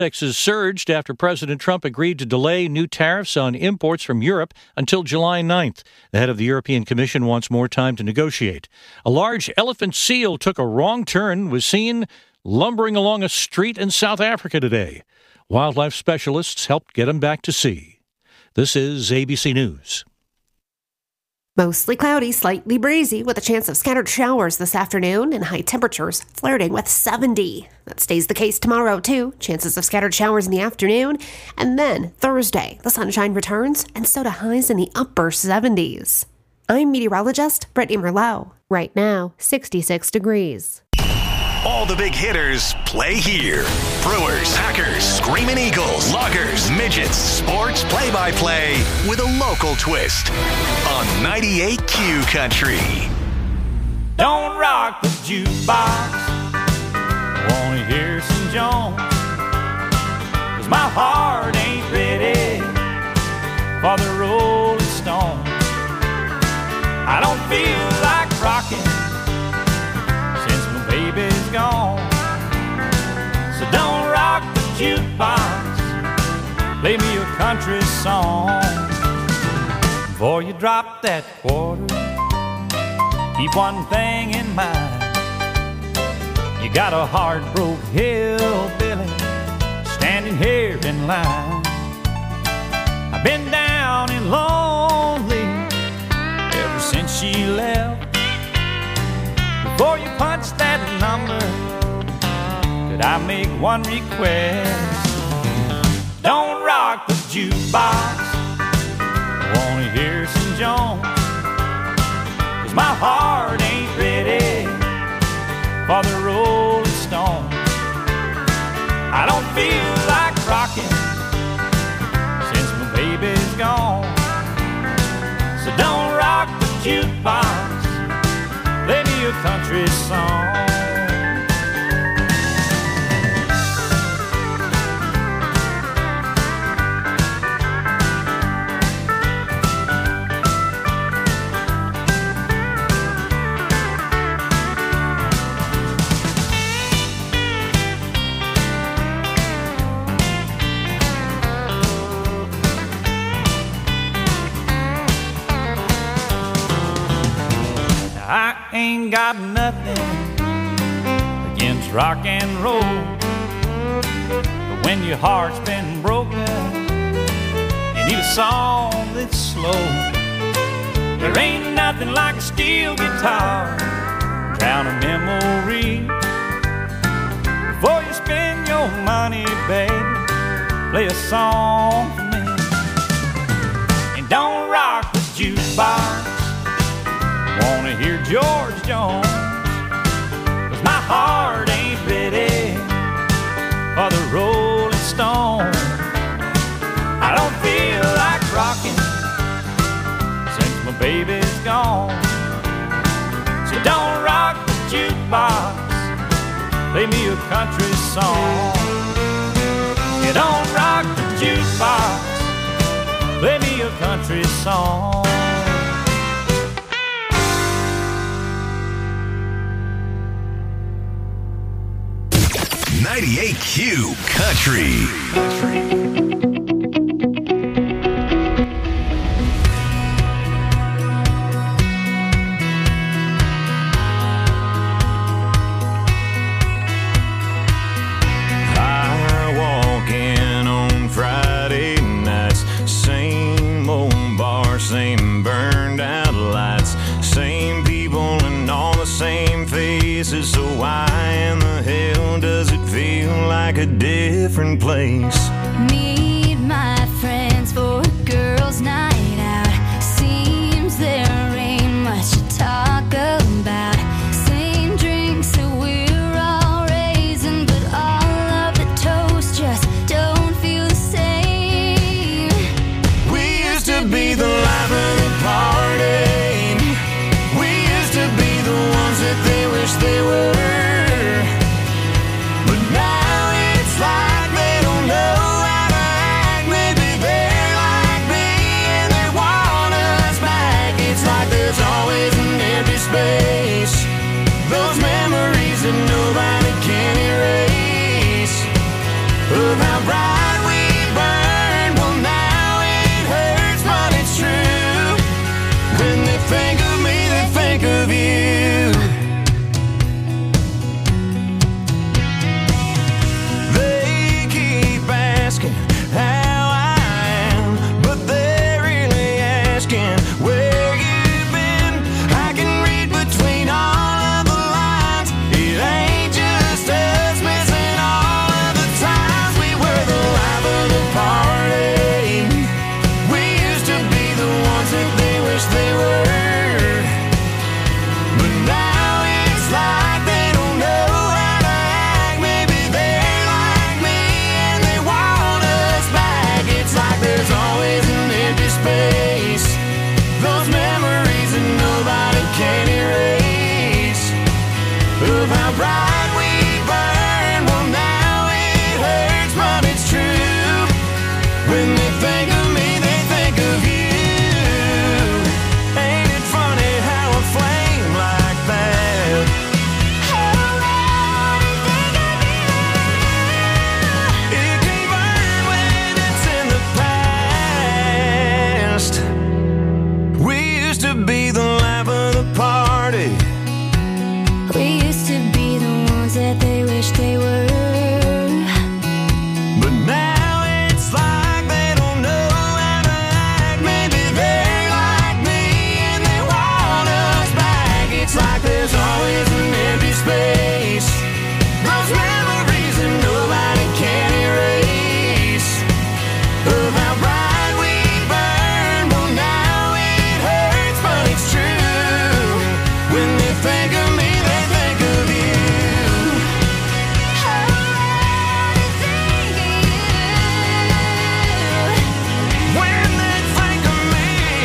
Indexes surged after President Trump agreed to delay new tariffs on imports from Europe until July 9th. The head of the European Commission wants more time to negotiate. A large elephant seal took a wrong turn, was seen lumbering along a street in South Africa today. Wildlife specialists helped get him back to sea. This is ABC News. Mostly cloudy, slightly breezy, with a chance of scattered showers this afternoon and high temperatures flirting with 70. That stays the case tomorrow, too. Chances of scattered showers in the afternoon. And then Thursday, the sunshine returns, and so do highs in the upper 70s. I'm meteorologist Brittany Merlot. Right now, 66 degrees. All the big hitters play here. Brewers, Packers, Screaming Eagles, Loggers, Midgets, sports play-by-play with a local twist on 98Q Country. Don't rock the jukebox, wanna hear some Jones, 'cause my heart ain't ready for the Rolling Stones. I don't feel like rocking baby's gone, so don't rock the jukebox, play me a country song. Before you drop that quarter, keep one thing in mind. You got a heart-broke hillbilly standing here in line. I've been down and lonely ever since she left. Before you punch that number, could I make one request? Don't rock the jukebox, I wanna hear some Jones, 'cause my heart ain't ready for the Rolling Stones. I don't feel like rocking since my baby's gone, so don't rock the jukebox, play me a country song. I ain't got nothing against rock and roll, but when your heart's been broken, you need a song that's slow. There ain't nothing like a steel guitar, drown a memory. Before you spend your money, baby, play a song for me. And don't rock the jukebox, wanna hear George Jones, 'cause my heart ain't ready for the Rolling Stone. I don't feel like rocking since my baby's gone, so don't rock the jukebox, play me a country song. You don't rock the jukebox, play me a country song. 98Q Country. I walk in on Friday nights, same old bar, same burned out lights, same people and all the same faces. So why in the hell does it feel like a different place? Meet my friends for a girls' night out. Seems there ain't much to talk about. Same drinks that we're all raising, but all of the toast just don't feel the same. We used to be the life of the party. We used to be the ones that they wish they were. But now it's like they don't know how to act. Maybe they're like how bright we burn. Well, now it hurts, but it's true. When they think of me, they think of you. They keep asking how I am, but they're really asking where you've been. I can read between all of the lines. It ain't just us missing all of the times we were the life of the party. We used to be the ones that they wish they were, but now it's like they don't know how to act. Maybe they're like me and they want us back. It's like there's always an empty space, those memories that nobody can erase, of how bright we burn. Well, now it hurts, but it's true. When they think of me, they think of you. Ain't it funny how a flame like that it can burn when it's in the past? We used to be the life of the party. We used to be the ones that they wish they were. But now it's like they don't know how to act. Maybe they're like me and they want us back. It's like there's always an empty space, those memories that nobody can erase, of how bright we burn. Well, now it hurts, but it's true. When they think of me, they think of you. When they think of me,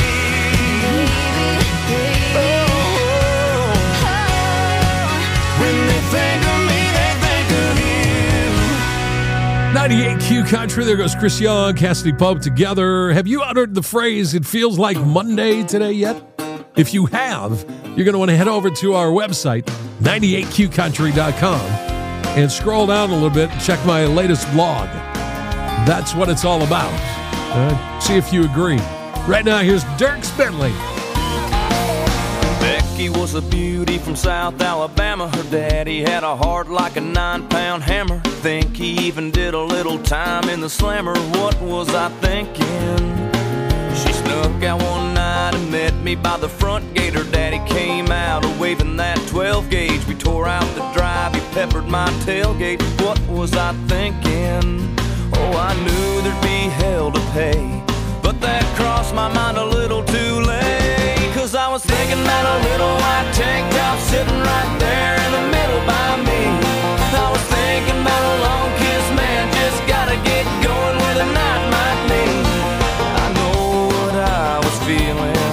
oh, when they think of me, they think of you. 98Q Country, there goes Chris Young, Cassidy Pope together. Have you uttered the phrase, "It feels like Monday today" yet? If you have, you're going to want to head over to our website, 98qcountry.com, and scroll down a little bit and check my latest blog. That's what it's all about. See if you agree. Right now, here's Dierks Bentley. Becky was a beauty from South Alabama. Her daddy had a heart like a 9-pound hammer. Think he even did a little time in the slammer. What was I thinking? She snuck out one night and met me by the front gate. Her daddy came out waving that 12 gauge. We tore out the drive, he peppered my tailgate. What was I thinking? Oh, I knew there'd be hell to pay, but that crossed my mind a little too late. Cause I was thinking about a little white tank top sitting right there in the middle by me. I was thinking about a long kiss, man, just gotta get going where the night might lead. I know what I was feeling,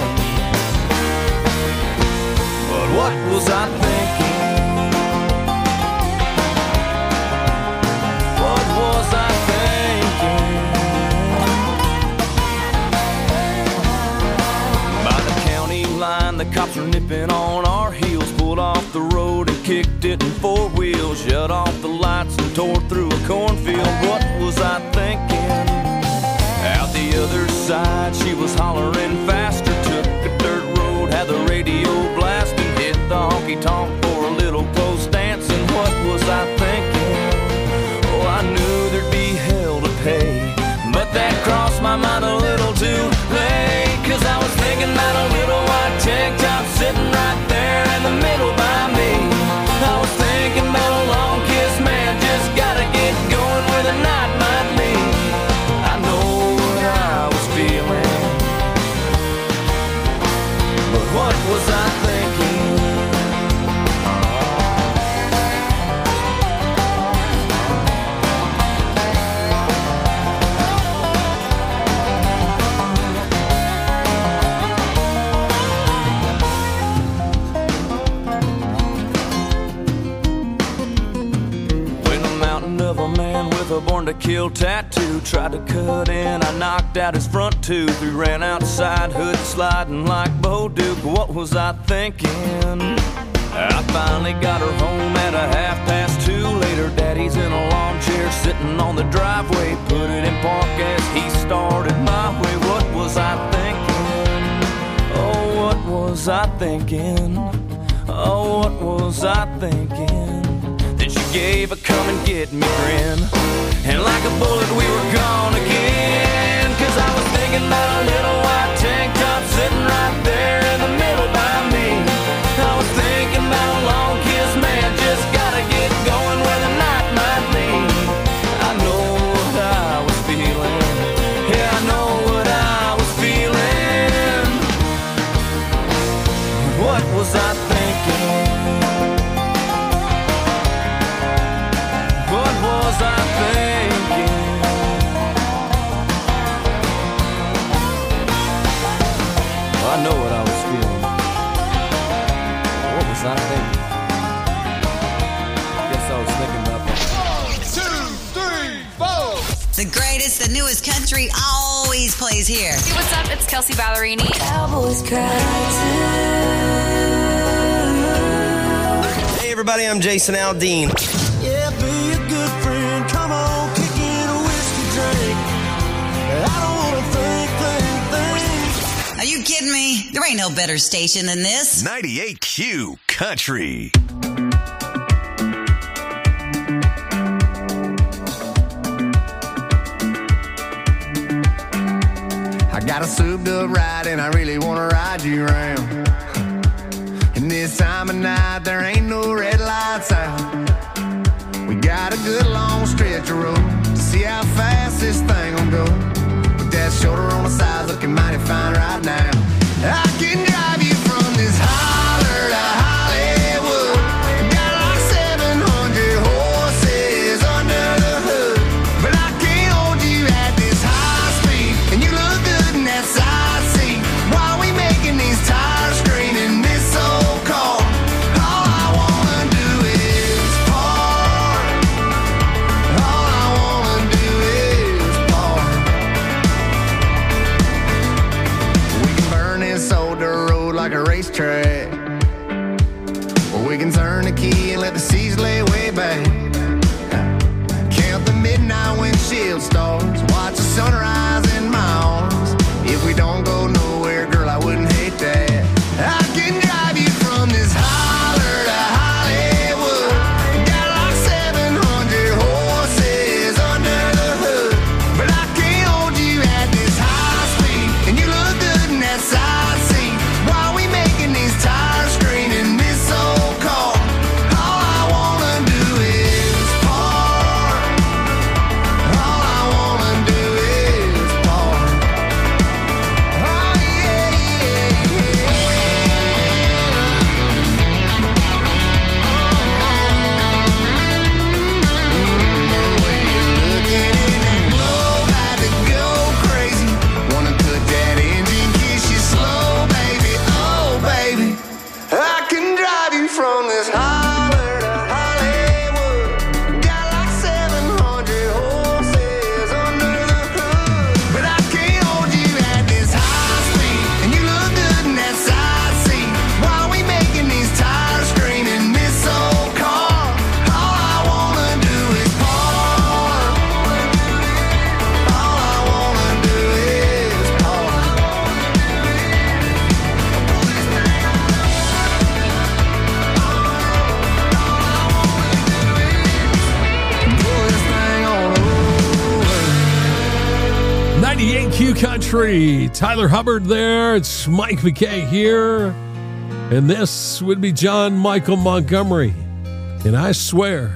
but what was I thinking? What was I thinking? By the county line, the cops were nipping on our heels. Pulled off the road and kicked it in 4 wheels. Shut off the lights and tore through a cornfield. What was I thinking? Out the other side, she was hollering faster. Took a dirt road, had the radio blasting. Hit the honky-tonk for a little post dancing. What was I thinking? Oh, I knew there'd be hell to pay, but that crossed my mind a little too late. Cause I was thinking about a little white tank top sitting right there in the middle by me. I was thinking about a long kiss, man, just gotta get going where the night might lead. I know what I was feeling, but what was I thinking? A born to kill tattoo tried to cut in, I knocked out his front tooth. We ran outside, hood sliding like Bo Duke. What was I thinking? I finally got her home at a 2:30. Later, daddy's in a lawn chair sitting on the driveway, put it in park as he started my way. What was I thinking? Oh, what was I thinking? Oh, what was I thinking? Then she gave a come and get me grin, and like a bullet we were gone again. Cause I was thinking about a little white tank top sitting right there in the middle by me. I was thinking about a long kiss, man, just gotta get going where the night might lead. I know what I was feeling, yeah, I know what I was feeling. What was I thinking? What was I thinking? I know what I was feeling. What was I thinking? Guess I was thinking about that. The greatest, the newest country always plays here. Hey, what's up? It's Kelsey Ballerini. Cowboys cry too. Hey everybody, I'm Jason Aldean. Yeah, be a good friend. Come on, kick in a whiskey drink. I don't wanna think. Are you kidding me? There ain't no better station than this. 98Q Country. I got a souped up ride and I really wanna ride you around. And this time of night there ain't no red lights out. We got a good long stretch of road to see how fast this thing will go. With that shoulder on the side looking mighty fine right now. I can drive you from this holler to Hollywood. Got like 700 horses under the hood. But I can't hold you at this high speed. And you look good in that side seat. While we making these tires scream in this old car. All I wanna do is park. All I wanna do is park. We can burn this old dirt road like a racetrack, or we can turn the key and let the seas lay way back. Count the midnight windshield stars, watch the sunrise in my arms. If we don't go nowhere, girl, I wouldn't hate that. I can drive you from this holler to Hollywood. Got like 700 horses under the hood. But I can't hold you at this high speed. And you look good in that side seat. While we making these tires scream in this old car. All I wanna do is park. All I wanna do is park. Oh yeah, yeah, looking in that glow, about to go crazy. Wanna cut that engine, kiss you slow, baby. Oh, baby, I can drive you from this holler to Hollywood. Got like 700 horses under the hood. But I can't hold you at this high speed. And you look good in that side seat. While we making these tires scream in this old car. All I wanna do is park. All I wanna do is park. Pull this thing on over. 98Q Country. Tyler Hubbard there. It's Mike McKay here. And this would be John Michael Montgomery. And I swear.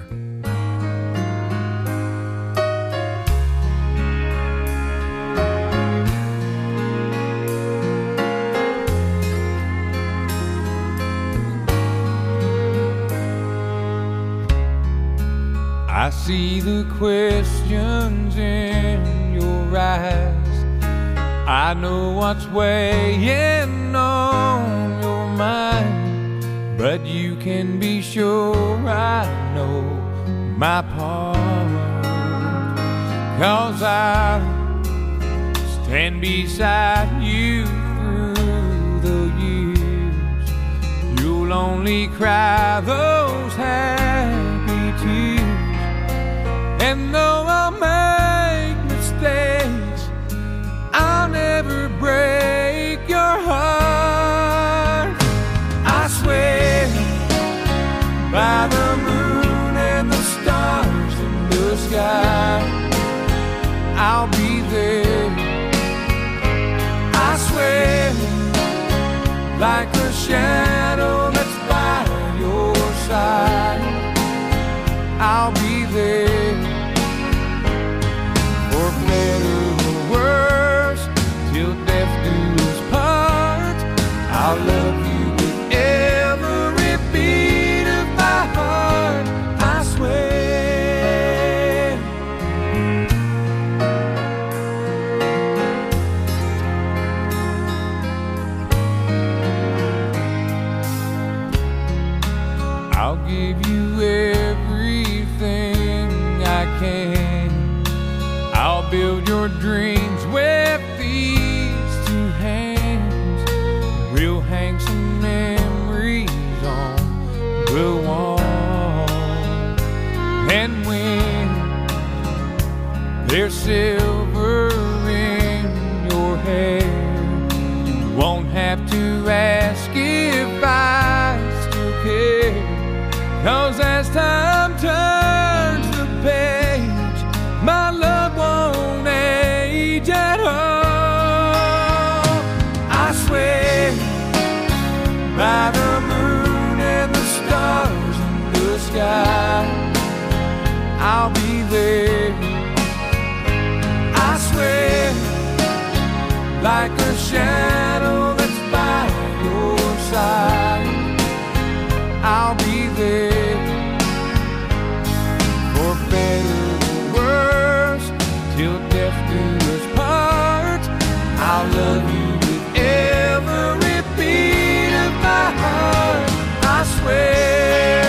I see the questions in your eyes. I know what's weighing on your mind, but you can be sure I know my part. 'Cause I'll stand beside you through the years. You'll only cry those happy tears, And though I'll make mistakes, I'll never break your heart. I swear by the moon and the stars in the sky, I'll be there. I swear like a shadow that's by your side, I'll be there. For better or worse, till death do us part, I'll love you with every beat of my heart, I swear. I'll give you everything I can. I'll build your dreams with these two hands. We'll hang some memories on the wall. And when there's silver in your hair, you won't have to ask if I still care. 'Cause as time turns the page, my love won't age at all. I swear by the moon and the stars in the sky, I'll be there. I swear like a shadow that's by your side, I'll be there. For better or worse, till death do us part, I'll love you with every beat of my heart, I swear.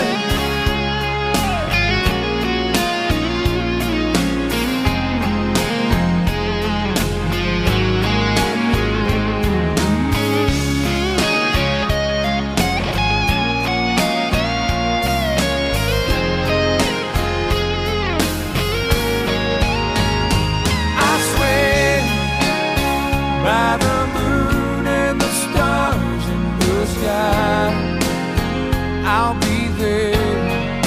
By the moon and the stars in the sky, I'll be there.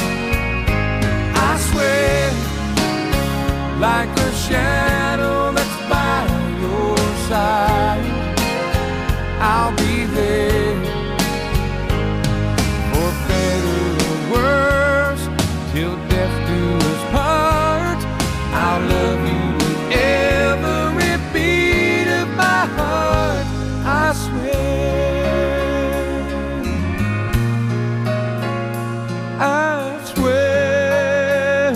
I swear like a shadow that's by your side, I'll be there. For better or worse, till death do us part, I'll love you with every beat of my heart, I swear, I swear.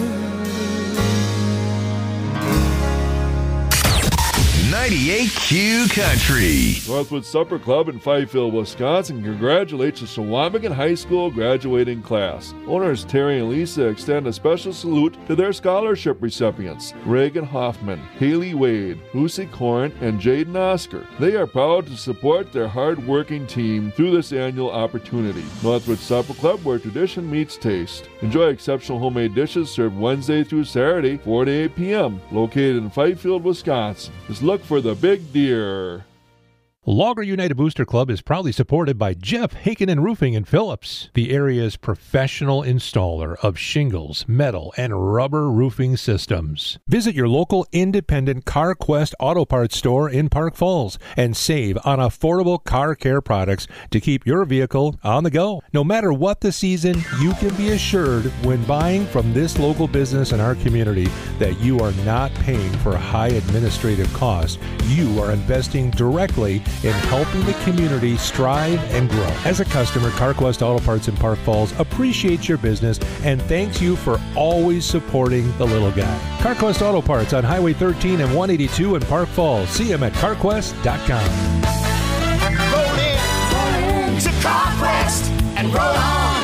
98Q Country. Northwood Supper Club in Fifield, Wisconsin congratulates the Sawamigan High School graduating class. Owners Terry and Lisa extend a special salute to their scholarship recipients, Reagan Hoffman, Haley Wade, Lucy Corn, and Jaden Oscar. They are proud to support their hard-working team through this annual opportunity. Northwood Supper Club, where tradition meets taste. Enjoy exceptional homemade dishes served Wednesday through Saturday, 4 to 8 p.m., located in Fifield, Wisconsin. Just look for the Big Deer. Logger United Booster Club is proudly supported by Jeff Haken Roofing in Phillips, the area's professional installer of shingles, metal, and rubber roofing systems. Visit your local independent CarQuest Auto Parts store in Park Falls and save on affordable car care products to keep your vehicle on the go. No matter what the season, you can be assured when buying from this local business in our community that you are not paying for high administrative costs. You are investing directly in helping the community strive and grow. As a customer, CarQuest Auto Parts in Park Falls appreciates your business and thanks you for always supporting the little guy. CarQuest Auto Parts on Highway 13 and 182 in Park Falls. See them at CarQuest.com. Roll in to CarQuest and roll on.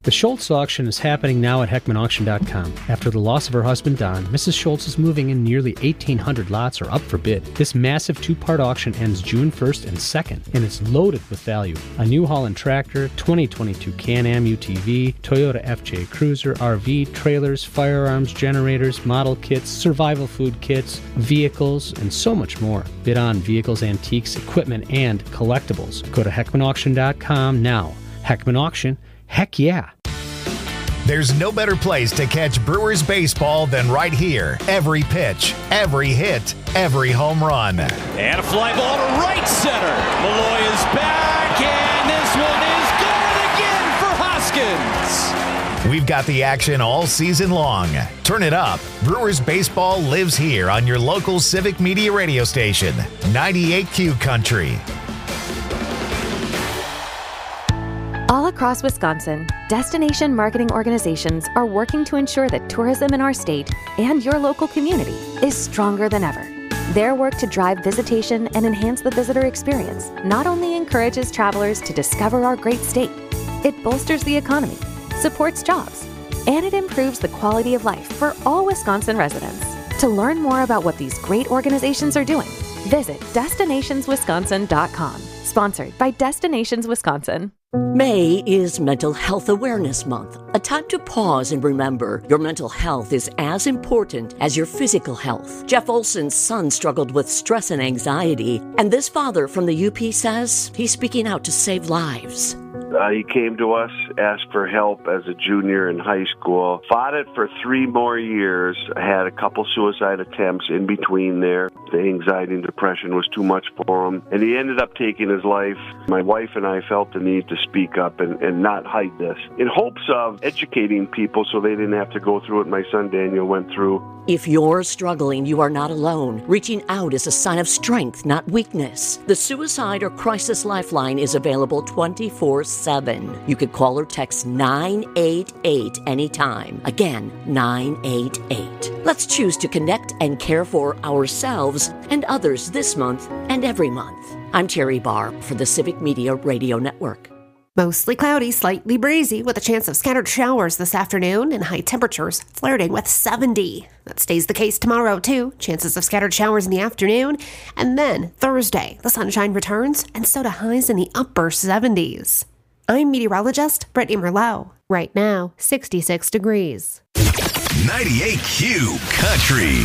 The Schultz auction is happening now at HeckmanAuction.com. After the loss of her husband, Don, Mrs. Schultz is moving in nearly 1,800 lots are up for bid. This massive two-part auction ends June 1st and 2nd, and it's loaded with value. A New Holland tractor, 2022 Can-Am UTV, Toyota FJ Cruiser, RV, trailers, firearms, generators, model kits, survival food kits, vehicles, and so much more. Bid on vehicles, antiques, equipment, and collectibles. Go to HeckmanAuction.com now. Heckman Auction. Heck yeah. There's no better place to catch Brewers baseball than right here. Every pitch, every hit, every home run. And a fly ball to right center. Malloy is back, and this one is gone again for Hoskins. We've got the action all season long. Turn it up. Brewers baseball lives here on your local Civic Media radio station, 98Q Country. All across Wisconsin, destination marketing organizations are working to ensure that tourism in our state and your local community is stronger than ever. Their work to drive visitation and enhance the visitor experience not only encourages travelers to discover our great state, it bolsters the economy, supports jobs, and it improves the quality of life for all Wisconsin residents. To learn more about what these great organizations are doing, visit destinationswisconsin.com. Sponsored by Destinations Wisconsin. May is Mental Health Awareness Month, a time to pause and remember your mental health is as important as your physical health. Jeff Olson's son struggled with stress and anxiety, and this father from the UP says he's speaking out to save lives. He came to us, asked for help as a junior in high school, fought it for 3 more years, had a couple suicide attempts in between there. The anxiety and depression was too much for him, and he ended up taking his life. My wife and I felt the need to speak up and not hide this, in hopes of educating people so they didn't have to go through what my son Daniel went through. If you're struggling, you are not alone. Reaching out is a sign of strength, not weakness. The Suicide or Crisis Lifeline is available 24/7. You could call or text 988 anytime. Again, 988. Let's choose to connect and care for ourselves and others this month and every month. I'm Terry Barr for the Civic Media Radio Network. Mostly cloudy, slightly breezy, with a chance of scattered showers this afternoon and high temperatures flirting with 70. That stays the case tomorrow, too. Chances of scattered showers in the afternoon. And then Thursday, the sunshine returns, and so do highs in the upper 70s. I'm meteorologist Brittany Merlot. Right now, 66 degrees. 98Q Country.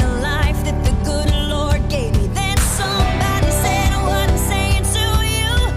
Somebody said what I'm saying to you.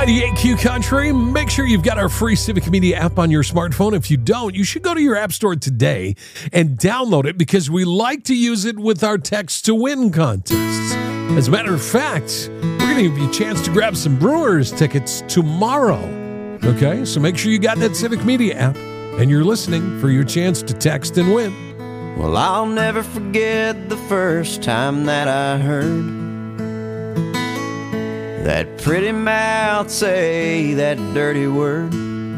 98Q Country. Make sure you've got our free Civic Media app on your smartphone. If you don't, you should go to your app store today and download it because we like to use it with our Text to Win contests. As a matter of fact, we're going to give you a chance to grab some Brewers tickets tomorrow. Okay, so make sure you got that Civic Media app and you're listening for your chance to text and win. Well, I'll never forget the first time that I heard that pretty mouth say that dirty word.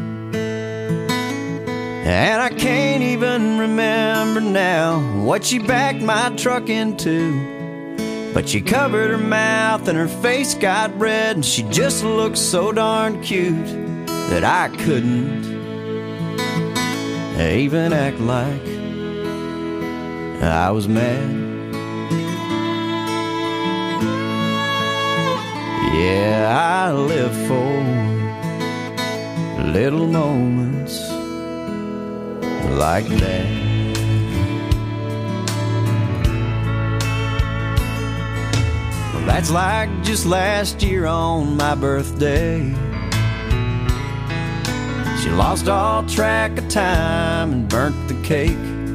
And I can't even remember now what she backed my truck into. But she covered her mouth and her face got red, and she just looked so darn cute that I couldn't even act like I was mad. Yeah, I live for little moments like that. Well, that's like just last year on my birthday. She lost all track of time and burnt the cake.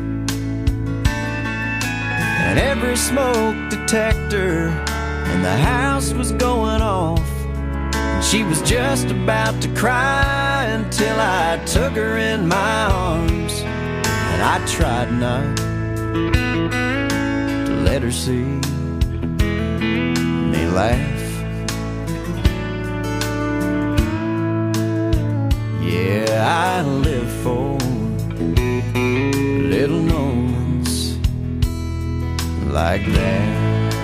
And every smoke detector in the house was going off. And she was just about to cry until I took her in my arms. And I tried not to let her see me laugh. Yeah, I live for little moments like that.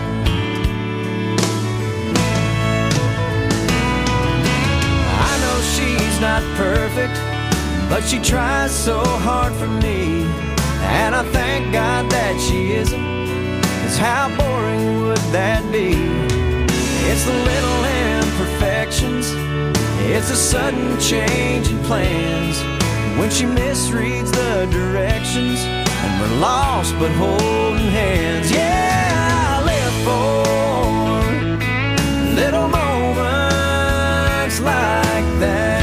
I know she's not perfect, but she tries so hard for me. And I thank God that she isn't, 'cause how boring would that be? It's the little imperfections, it's a sudden change in plans, when she misreads the directions and we're lost but holding hands. Yeah, I live for little moments like that.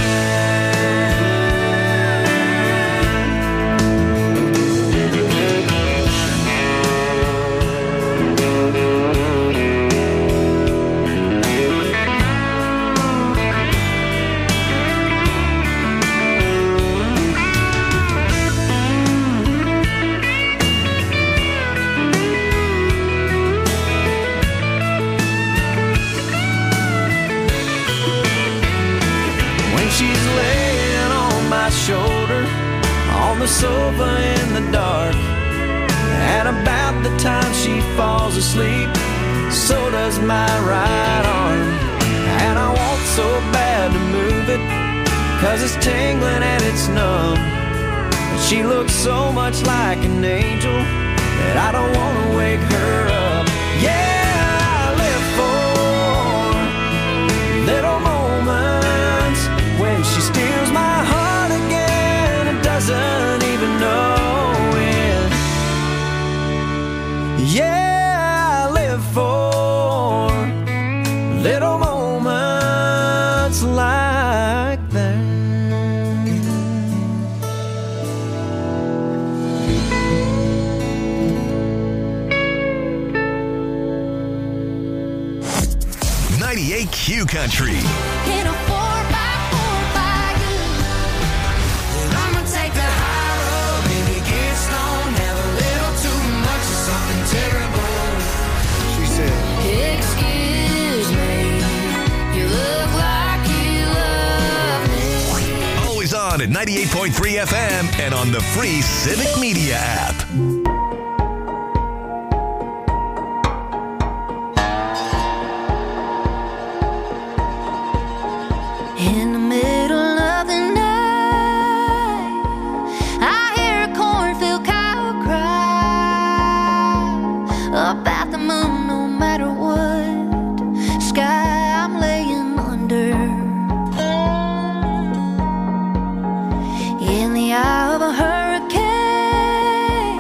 Shoulder on the sofa in the dark, and about the time she falls asleep, so does my right arm. And I want so bad to move it, 'cause it's tingling and it's numb. But she looks so much like an angel that I don't want to wake her up. Yeah, I live for little moments when she steals my heart, doesn't even know it. Yeah, I live for little moments like that. .98Q Country. Excuse me, you look like you love me. Always on at 98.3 FM and on the free Civic Media app. In the middle of the night, I hear a cornfield cow cry about the moon. No matter what sky I'm laying under, in the eye of a hurricane,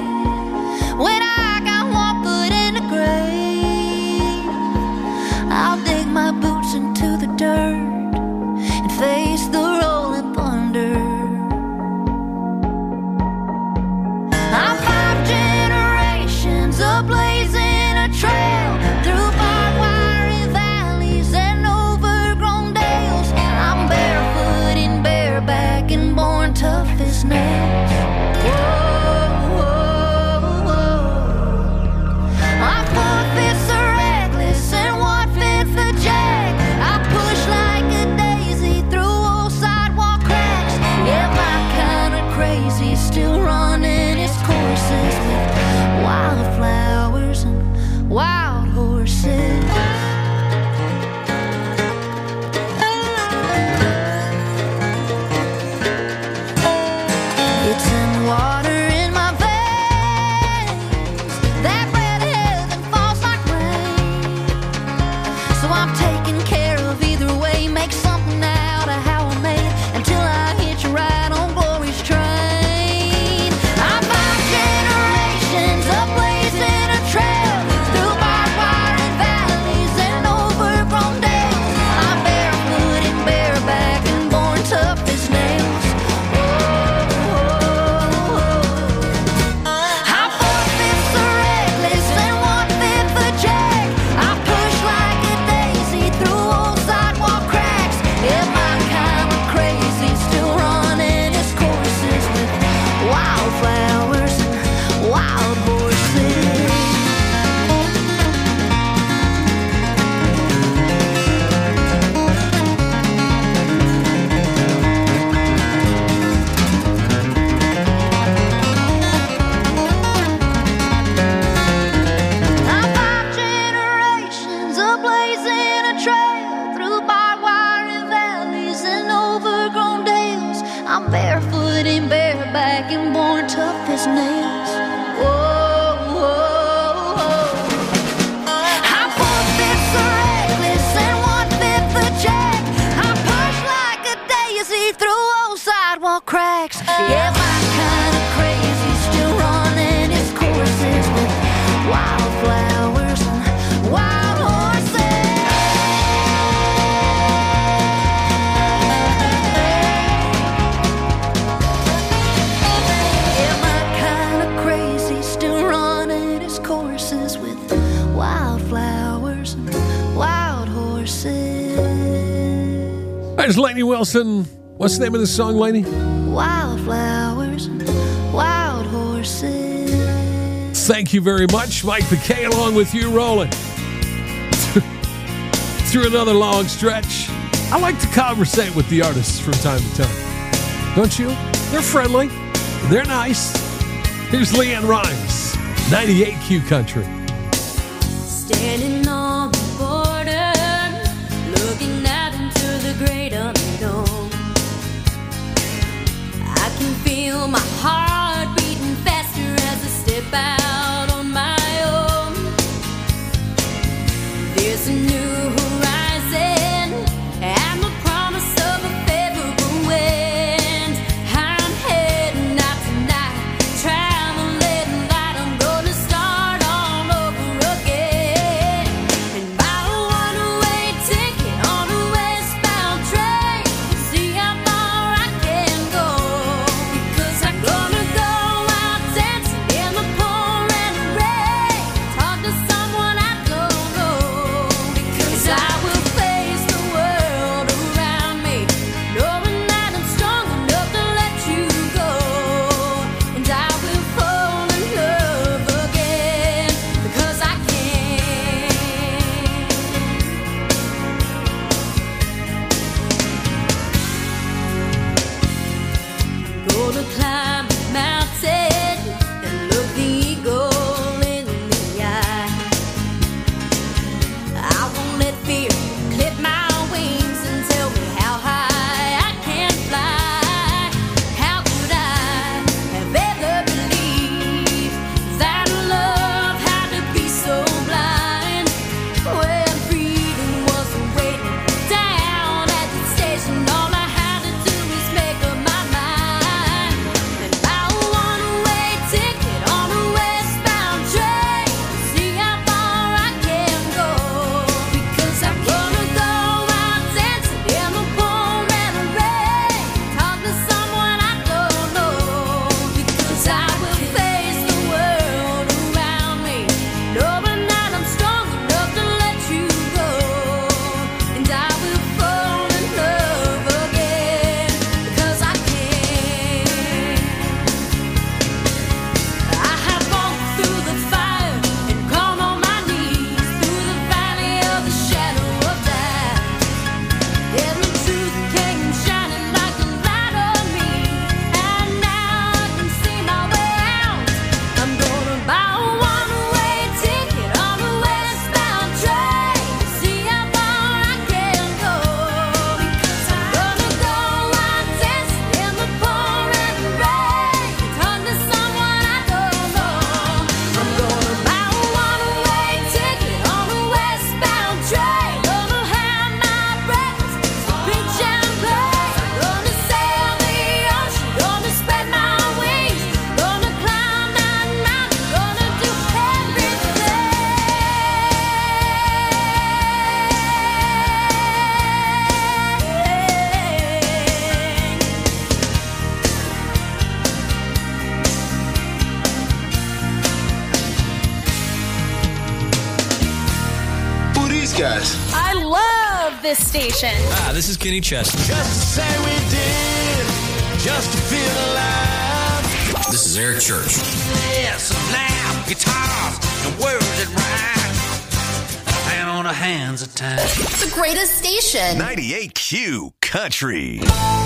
There's Lainey Wilson. What's the name of this song, Lainey? Wildflowers, wild horses. Thank you very much. Mike McKay along with you, rolling through another long stretch. I like to conversate with the artists from time to time. Don't you? They're friendly. They're nice. Here's Leanne Rimes, 98Q Country. Standing on the border, looking out into the great unknown. I can feel my heart beating faster as I step out on my own. There's a new horizon and the promise of a favorable wind. I'm heading out tonight, traveling light. I'm gonna start all over again. And buy a one-way ticket on a westbound train, see how far I can go. Because I'm gonna go out dancing in the pouring rain, talk to someone I don't know. Because I will face the world around me, knowing that I'm strong enough to let you go. And I will fall in love again, because I can. Gonna climb a mountain and look the eagle in the eye. I won't let fear clip my wings and tell me how high I can fly. How could I have ever believed that love had to be so blind, when freedom was waiting down at the station? All I had to do is make up my mind and buy a one-way ticket on a westbound train, see how far I can go. Because I'm gonna go out dancing in the pouring rain, talk to someone I don't know. Because I will face the world around me, knowing that I'm strong enough to let you go. And I will fall in love again, because I can. I have walked through the fire and gone on my knees, through the valley of the shadow of death. And the truth came shining like a light on me, and now I can see my way out. I'm gonna buy a one-way ticket on a westbound train, see how far I can go. Because I'm gonna go out dancing in the pouring rain, talk to someone I don't know. I'm gonna buy a one-way ticket on a westbound train, gonna have my breakfast, big champagne, gonna sail the ocean, gonna spread my wings, gonna climb that mountain, gonna do Who are these guys? I love this station. Ah, this is Kenny Chesney. Just to say we did, just to feel alive. This is Eric Church. Yes, now, guitars and words that rhyme, and on the hands of time. The greatest station. 98Q Country.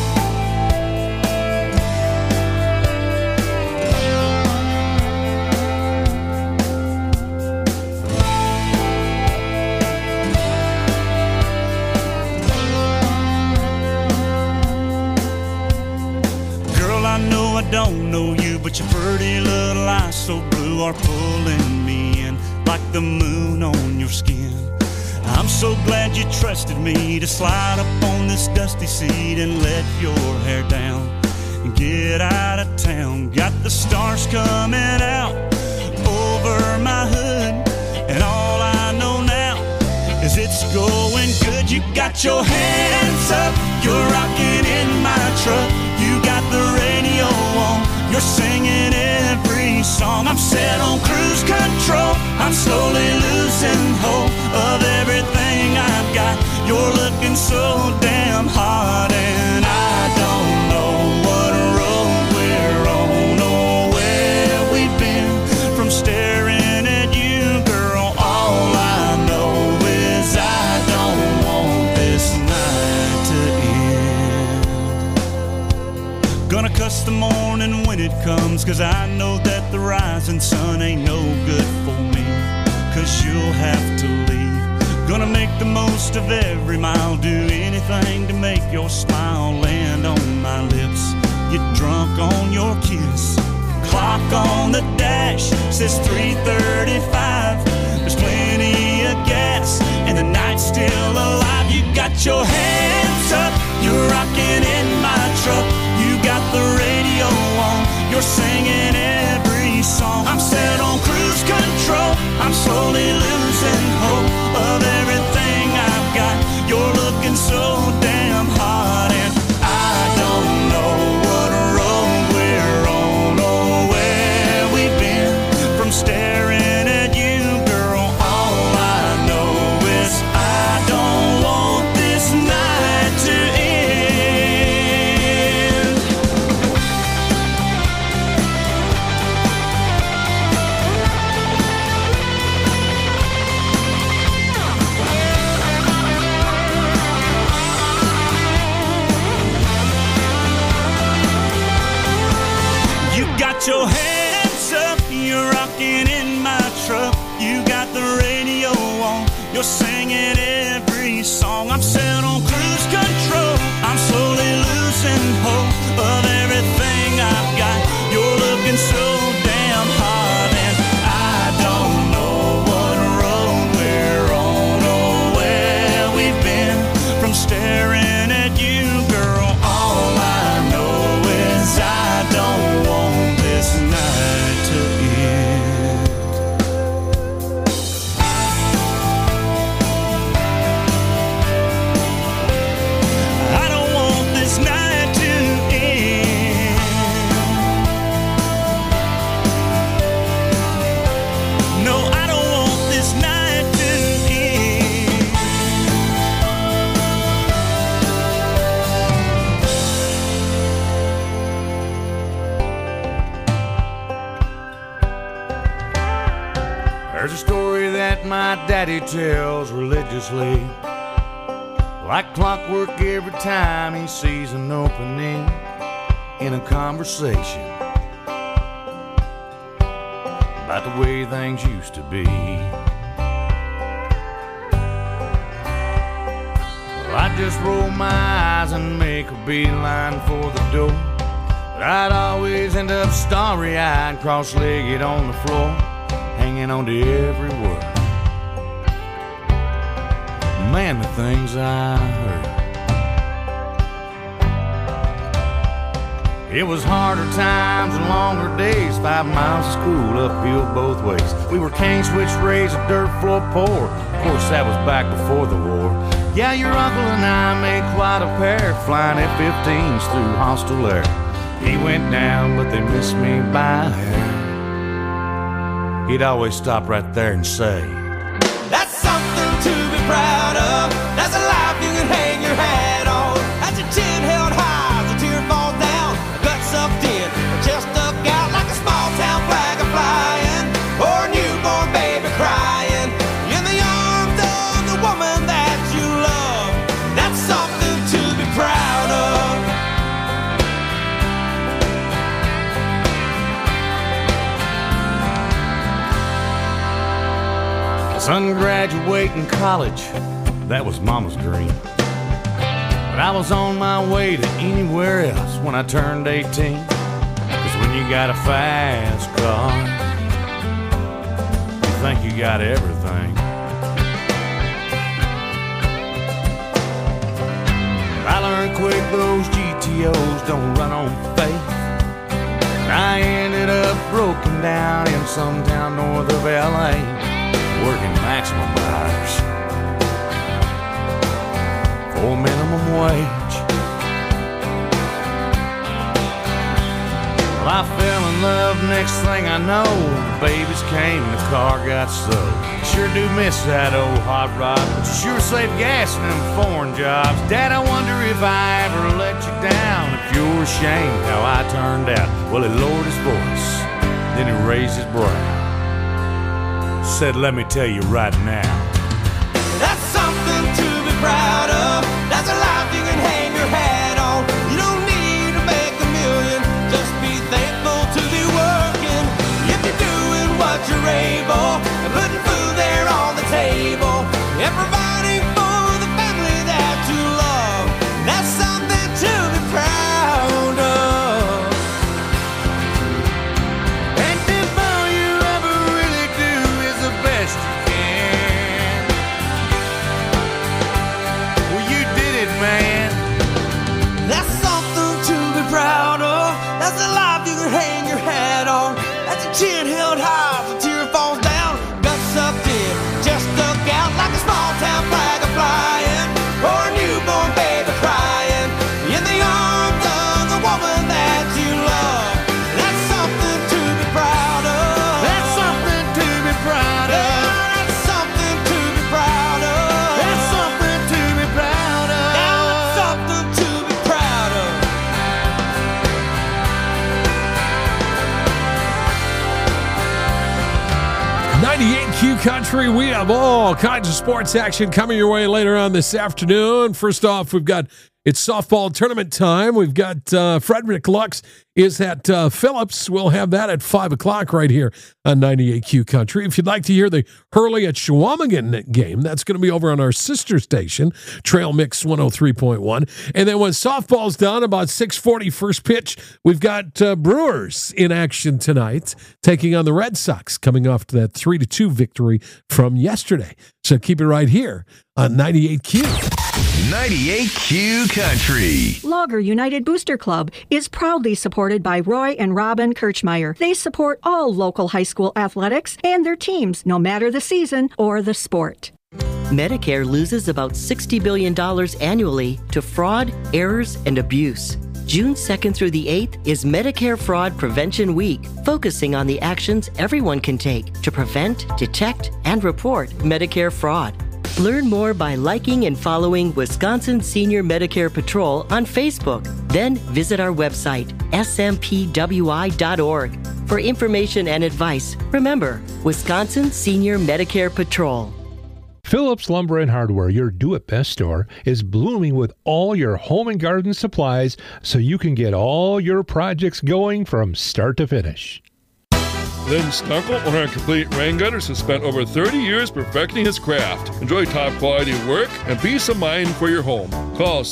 Girl, I know I don't know you, but your pretty little eyes so blue are pulling me in like the moon on your skin. I'm so glad you trusted me to slide up on this dusty seat and let your hair down and get out of town. Got the stars coming out over my hood, and all I know now is it's going good. You got your hands up, you're rocking in my truck. You got the radio on, you're singing every song. I'm set on cruise control, I'm slowly losing hope of everything I've got. You're looking so damn hot comes, 'cause I know that the rising sun ain't no good for me. 'Cause you'll have to leave. Gonna make the most of every mile, do anything to make your smile land on my lips. Get drunk on your kiss. Clock on the dash says 3:35. There's plenty of gas and the night's still alive. You got your hands up, you're rocking in my truck. You got the radio on, you're singing every song. I'm set on cruise control, I'm slowly losing hope of everything I've got. You're looking so damn hot, and I don't know what road we're on or where we've been from staring at you, girl. All I know is I don't want this night to end. You got your hands up, you're rocking in my truck. You got the radio on, you're singing every song. I'm set on cruise control, I'm slowly losing hope of everything I've got. You're looking so damn hot, and I don't know what road we're on or where we've been from staring at you, girl. All I know is I don't want this night to end. I don't want this night to end. No, I don't want this night to end. There's a story that my daddy tells religiously, like clockwork every time he sees an opening in a conversation about the way things used to be. Well, I just roll my eyes and make a beeline for the door, but I'd always end up starry-eyed, cross-legged on the floor, hanging on to every word. Man, the things I heard. It was harder times and longer days, 5 miles of school uphill both ways. We were cane switch raised, a dirt floor poor. Of course, that was back before the war. Yeah, your uncle and I made quite a pair, flying F-15s through hostile air. He went down, but they missed me by a hair. He'd always stop right there and say, That's something to be proud of. That's a life you can hang your hat on. That's a chin held high as a tear falls down. A gut sucked in, a chest stuck out like a small town flag a flying, or a newborn baby crying in the arms of the woman that you love. That's something to be proud of. son graduating college, that was mama's dream. But I was on my way to anywhere else when I turned 18. 'Cause when you got a fast car, you think you got everything. I learned quick those GTOs don't run on faith. I ended up broken down in some town north of LA, working maximum hours for minimum wage. Well, I fell in love, next thing I know, the babies came and the car got sold. Sure do miss that old hot rod, but you sure save gas in them foreign jobs. Dad, I wonder if I ever let you down, if you're ashamed how I turned out. Well, he lowered his voice, then he raised his brow, said, let me tell you right now, that's something to be proud of. That's a life you can hang your hat on. You don't need to make a million, just be thankful to 98Q Country. We have all kinds of sports action coming your way later on this afternoon. First off, it's softball tournament time. We've got Frederick Lux is at Phillips. We'll have that at 5 o'clock right here on 98Q Country. If you'd like to hear the Hurley at Chequamegon game, that's going to be over on our sister station, Trail Mix 103.1. And then when softball's done, about 6:40 first pitch, we've got Brewers in action tonight, taking on the Red Sox, coming off to that 3-2 victory from yesterday. So keep it right here on 98Q. 98Q Country. Logger United Booster Club is proudly supported by Roy and Robin Kirchmeyer. They support all local high school athletics and their teams, no matter the season or the sport. Medicare loses about $60 billion annually to fraud, errors, and abuse. June 2nd through the 8th is Medicare Fraud Prevention Week, focusing on the actions everyone can take to prevent, detect, and report Medicare fraud. Learn more by liking and following Wisconsin Senior Medicare Patrol on Facebook. Then visit our website, smpwi.org. For information and advice, remember, Wisconsin Senior Medicare Patrol. Phillips Lumber and Hardware, your do-it-best store, is blooming with all your home and garden supplies so you can get all your projects going from start to finish. Lynn Stunkel, owner of Complete Rain Gutters, has spent over 30 years perfecting his craft. Enjoy top quality work and peace of mind for your home. Call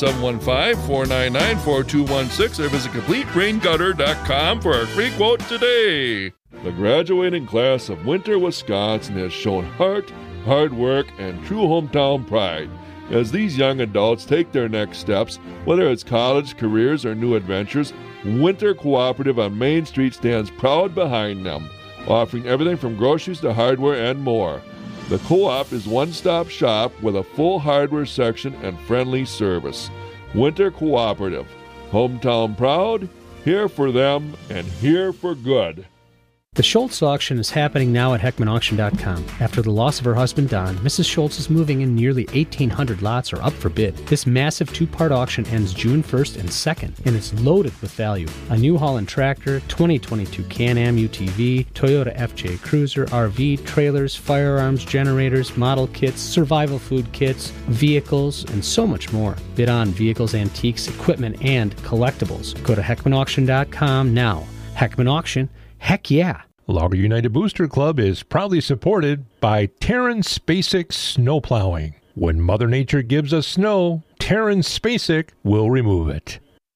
715-499-4216 or visit CompleteRainGutter.com for a free quote today. The graduating class of Winter, Wisconsin has shown heart, hard work, and true hometown pride. As these young adults take their next steps, whether it's college, careers, or new adventures, Winter Cooperative on Main Street stands proud behind them, offering everything from groceries to hardware and more. The Co-op is one-stop shop with a full hardware section and friendly service. Winter Cooperative, hometown proud, here for them and here for good. The Schultz auction is happening now at HeckmanAuction.com. After the loss of her husband, Don, Mrs. Schultz is moving and nearly 1,800 lots are up for bid. This massive two-part auction ends June 1st and 2nd, and it's loaded with value. A New Holland tractor, 2022 Can-Am UTV, Toyota FJ Cruiser, RV, trailers, firearms, generators, model kits, survival food kits, vehicles, and so much more. Bid on vehicles, antiques, equipment, and collectibles. Go to HeckmanAuction.com now. Heckman Auction. Heck yeah. Logger United Booster Club is proudly supported by Terran Spacek Snow Plowing. When Mother Nature gives us snow, Terran Spacek will remove it.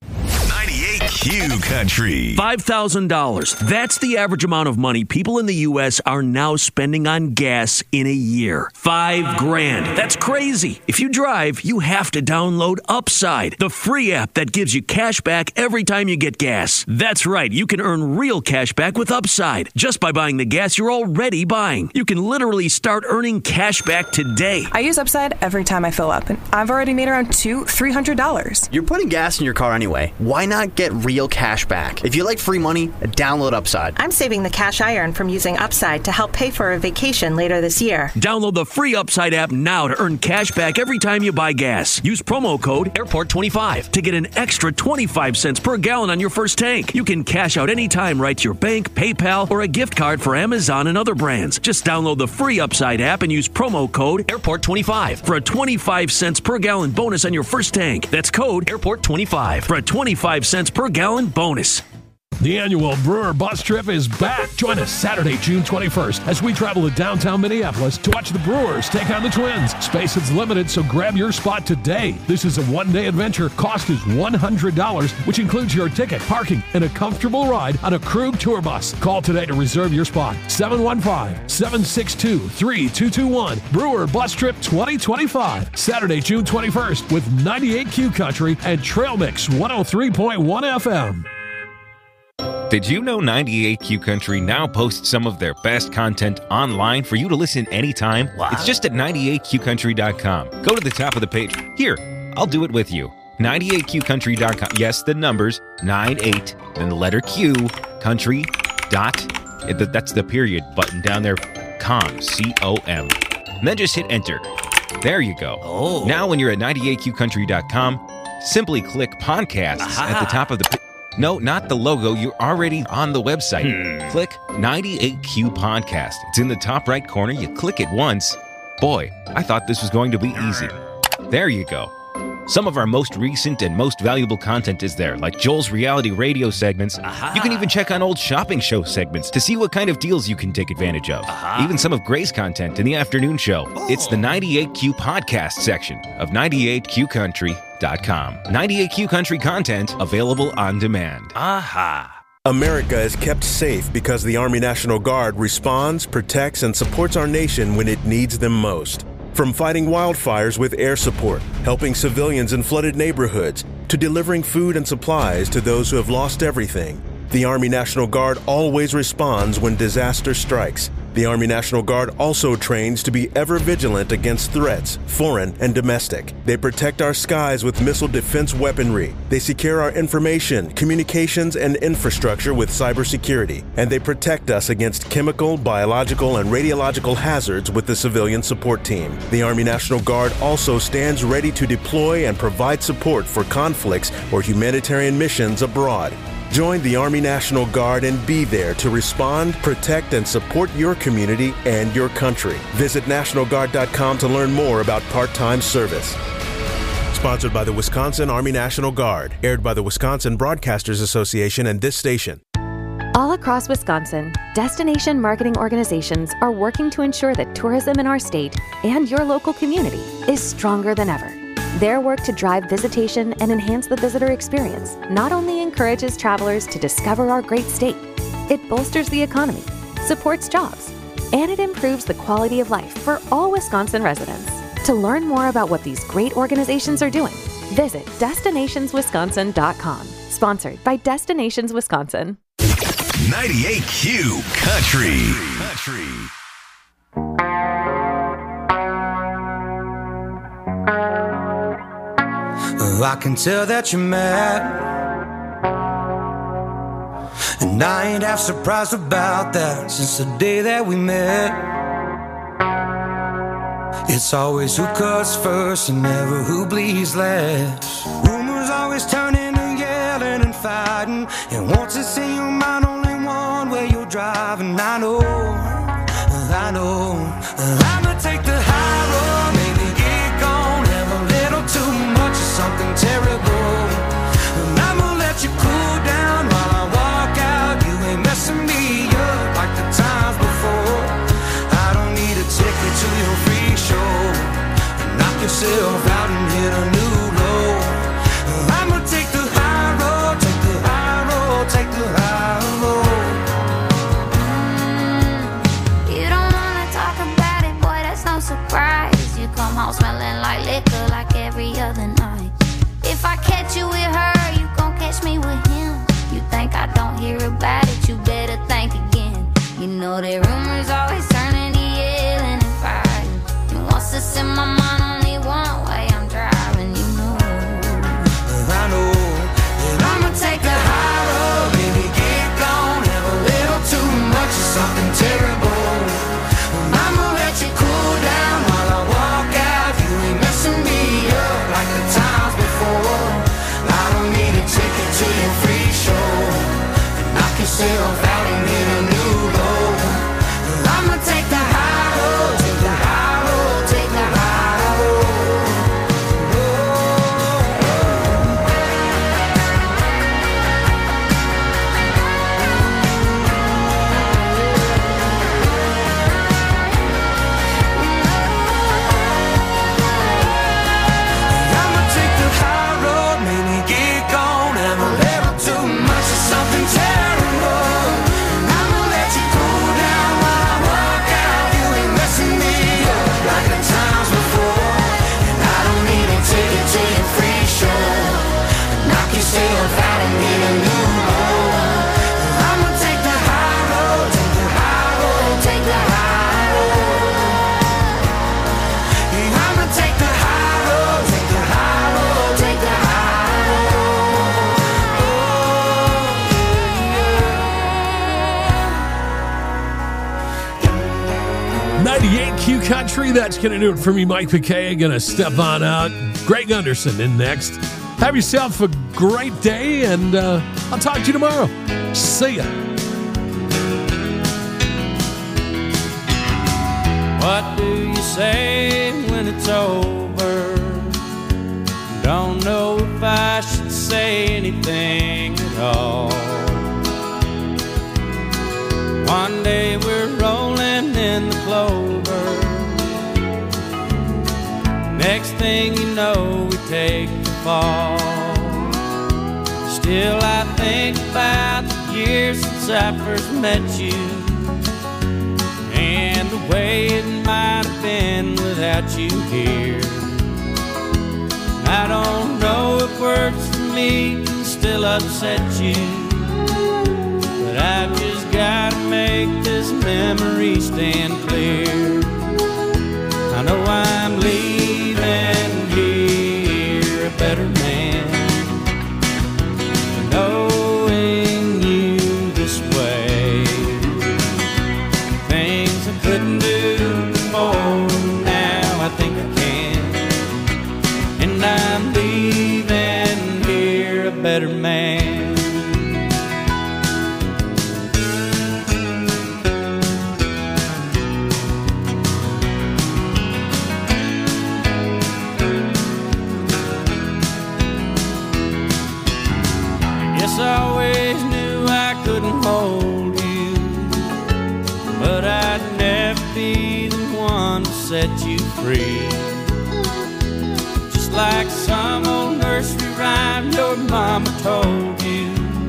98Q Country. $5,000. That's the average amount of money people in the U.S. are now spending on gas in a year. $5,000. That's crazy. If you drive, you have to download Upside, the free app that gives you cash back every time you get gas. That's right. You can earn real cash back with Upside just by buying the gas you're already buying. You can literally start earning cash back today. I use Upside every time I fill up, and I've already made around $300. You're putting gas in your car anyway. Why not get real cash back? If you like free money, download Upside. I'm saving the cash I earn from using Upside to help pay for a vacation later this year. Download the free Upside app now to earn cash back every time you buy gas. Use promo code AIRPORT25 to get an extra 25 cents per gallon on your first tank. You can cash out anytime right to your bank, PayPal, or a gift card for Amazon and other brands. Just download the free Upside app and use promo code AIRPORT25 for a 25 cents per gallon bonus on your first tank. That's code AIRPORT25 for a 25 cents per gallon bonus. The annual Brewer Bus Trip is back. Join us Saturday, June 21st, as we travel to downtown Minneapolis to watch the Brewers take on the Twins. Space is limited, so grab your spot today. This is a one-day adventure. Cost is $100, which includes your ticket, parking, and a comfortable ride on a Krug tour bus. Call today to reserve your spot. 715-762-3221. Brewer Bus Trip 2025. Saturday, June 21st with 98Q Country and Trail Mix 103.1 FM. Did you know 98Q Country now posts some of their best content online for you to listen anytime? Wow. It's just at 98QCountry.com. Go to the top of the page. Here, I'll do it with you. 98QCountry.com. Yes, the numbers, 98, then the letter Q, country, dot, that's the period button down there, com, C-O-M. And then just hit enter. There you go. Oh. Now when you're at 98QCountry.com, simply click podcasts at the top of the No, not the logo. You're already on the website. Click 98Q Podcast. It's in the top right corner. You click it once. Boy, I thought this was going to be easy. There you go. Some of our most recent and most valuable content is there, like Joel's reality radio segments. You can even check on old shopping show segments to see what kind of deals you can take advantage of. Even some of Gray's content in the afternoon show. It's the 98Q Podcast section of 98QCountry.com. 98Q Country content available on demand. America is kept safe because the Army National Guard responds, protects, and supports our nation when it needs them most. From fighting wildfires with air support, helping civilians in flooded neighborhoods, to delivering food and supplies to those who have lost everything, the Army National Guard always responds when disaster strikes. The Army National Guard also trains to be ever vigilant against threats, foreign and domestic. They protect our skies with missile defense weaponry. They secure our information, communications, and infrastructure with cybersecurity. And they protect us against chemical, biological, and radiological hazards with the civilian support team. The Army National Guard also stands ready to deploy and provide support for conflicts or humanitarian missions abroad. Join the Army National Guard and be there to respond, protect, and support your community and your country. Visit NationalGuard.com to learn more about part-time service. Sponsored by the Wisconsin Army National Guard. Aired by the Wisconsin Broadcasters Association and this station. All across Wisconsin, destination marketing organizations are working to ensure that tourism in our state and your local community is stronger than ever. Their work to drive visitation and enhance the visitor experience not only encourages travelers to discover our great state, it bolsters the economy, supports jobs, and it improves the quality of life for all Wisconsin residents. To learn more about what these great organizations are doing, visit destinationswisconsin.com. Sponsored by Destinations Wisconsin. 98Q Country. I can tell that you're mad, and I ain't half surprised about that. Since the day that we met, it's always who cuts first and never who bleeds last. Rumors always turn into yelling and fighting, and once it's in your mind, only one way you're driving. I know I'ma take the high road, maybe get gone, have a little too much of something terrible, and I'ma let you cool down while I walk out. You ain't messing me up like the times before. I don't need a ticket to your free show. Knock yourself out and hit a new low. I'ma take the high road, take the high road, take the high road. You don't wanna talk about it, boy, that's no surprise. You come home smelling like liquor like every other night. If I catch you with her, you gon' catch me with him. You think I don't hear about it, you better think again. You know that rumors always turn into yelling and fighting, and once it's in my mind, only one way I'm driving, you know. I know that I'ma take the high road, baby, get gone, have a little too much of something terrible. I'ma let you cool down while I walk out. You ain't messing me up like the times before. I don't need a ticket to your free show. Knock yourself out and hit a new low. I'ma take the high road, take the high road, take the high road. I'ma take the high road, maybe get gone, have a little too much of something terrible. I'ma let you cool down while I walk out. You ain't messing me up like the times before, and I don't need a ticket to your free show. Knock yourself out and hit a new low. I'ma take the high road, take the high road, take the high road. I'ma take the high road, take the high road, take the high road. 98Q Country, that's going to do it for me. Mike Piquet going to step on out. Greg Gunderson in next. Have yourself a great day, and I'll talk to you tomorrow. See ya. What do you say when it's over? Don't know if I should say anything at all. One day we're rolling in the clover. Next thing you know, we take the fall. Still I think about the years since I first met you, and the way it might have been without you here. I don't know if words for me can still upset you, but I've just gotta make this memory stand clear. I know I'm leaving here a better man, knowing you this way. Things I couldn't do before, now I think I can, and I'm leaving here a better man. I always knew I couldn't hold you, but I'd never be the one to set you free. Just like some old nursery rhyme your mama told you,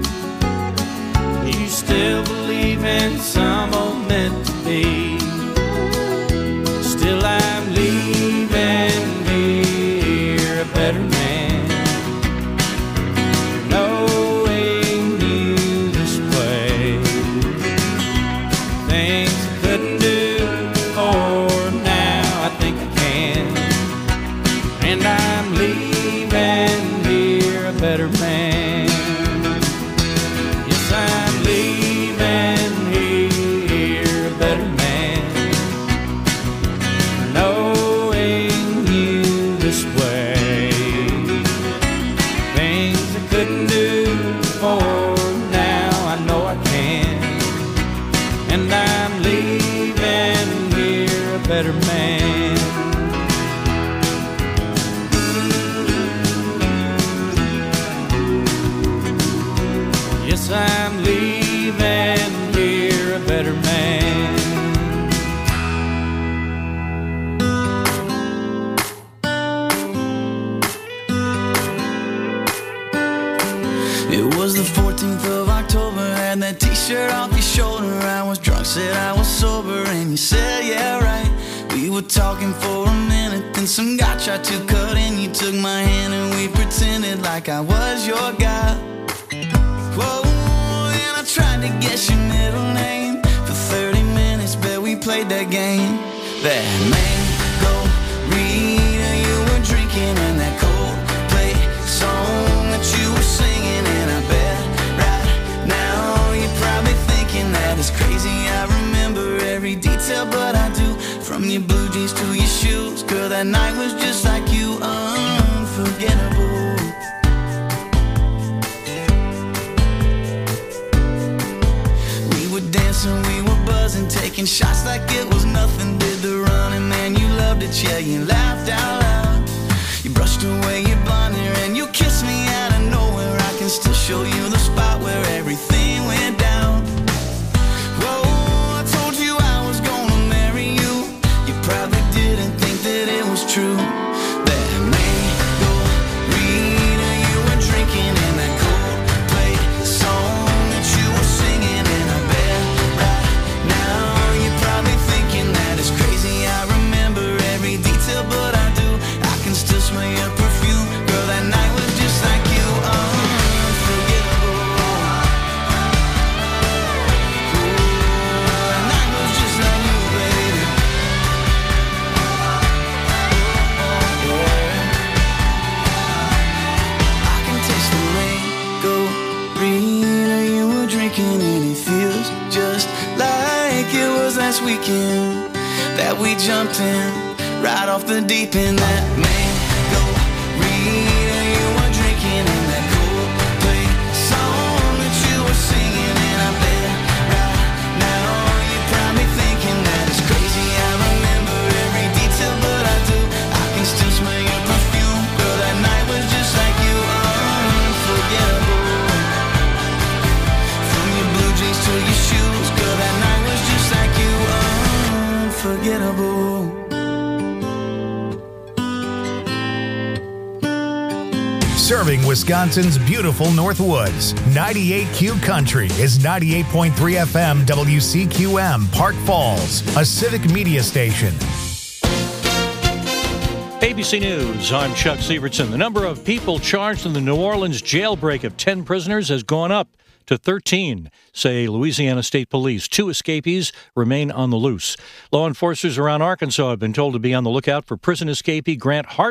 you still believe in some old meant to be. Still I'm leaving here a better man. Better man. Yes, I'm leaving here a better man, knowing you this way. Things I couldn't do before, now I know I can, and I'm leaving here a better man. I'm leaving here a better man. It was the 14th of October, had that t-shirt off your shoulder. I was drunk, said I was sober, and you said, yeah, right. We were talking for a minute, then some guy tried to cut in. You took my hand and we pretended like I was your guy. Whoa. Tried to guess your middle name for 30 minutes, bet we played that game. That mango Rita you were drinking, and that Coldplay song that you were singing. And I bet right now you're probably thinking that it's crazy I remember every detail, but I do. From your blue jeans to your shoes, girl, that night was just like you, unforgettable. We were buzzing, taking shots like it was nothing. Did the running, man, you loved it, yeah, you laughed out loud. You brushed away your blonde hair and you kissed me out of nowhere. I can still show you the spot where everything went down. Whoa, I told you I was gonna marry you. You probably didn't think that it was true. That mango Rita you were drinking, and that Coldplay song that you were singing. And I bet but I do, I can still smell your perfume. Girl, that night was just like you, unforgettable. Ooh, that night was just like you, baby. Oh, yeah. I can taste the mango Rita you were drinking, and it feels just like it was last weekend that we jumped in right off the deep end. That mango Rita you were drinking, unforgettable. Serving Wisconsin's beautiful Northwoods, 98Q Country is 98.3 FM WCQM, Park Falls, a civic media station. ABC News, I'm Chuck Sievertson. The number of people charged in the New Orleans jailbreak of 10 prisoners has gone up to 13, say Louisiana State Police. 2 escapees remain on the loose. Law enforcers around Arkansas have been told to be on the lookout for prison escapee Grant Hart.